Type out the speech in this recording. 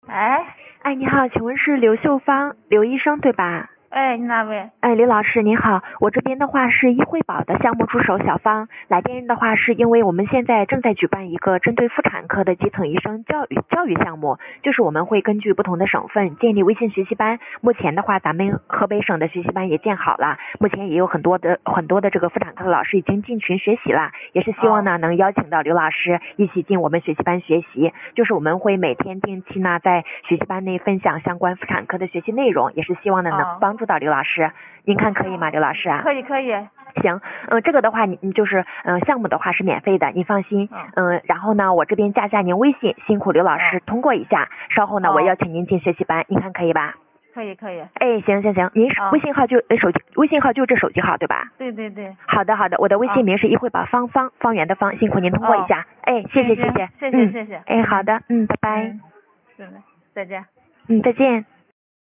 哎， 哎，你好，请问是刘秀芳刘医生对吧？ 哎，你哪位？ 哎，刘老师您好，我这边的话是医惠宝的项目助手小芳，来电的话是因为我们现在正在举办一个针对妇产科的基层医生教育项目，就是我们会根据不同的省份建立微信学习班，目前的话咱们河北省的学习班也建好了，目前也有很多的这个妇产科的老师已经进群学习了，也是希望呢能邀请到刘老师一起进我们学习班学习，就是我们会每天定期呢在学习班内分享相关妇产科的学习内容，也是希望呢能帮助到刘老师，您看可以吗，刘老师啊？ 可以。 行，这个的话你就是项目的话是免费的，您放心。然后呢，我这边加您微信，辛苦刘老师通过一下，稍后呢我邀请您进学习班，您看可以吧？ 可以。 哎，行，您微信号就微信号就这手机号对吧？ 对。 好的，我的微信名是医惠宝方圆的方，辛苦您通过一下。哎，谢谢。 谢谢。 哎，好的，拜拜。 是的，再见。 再见。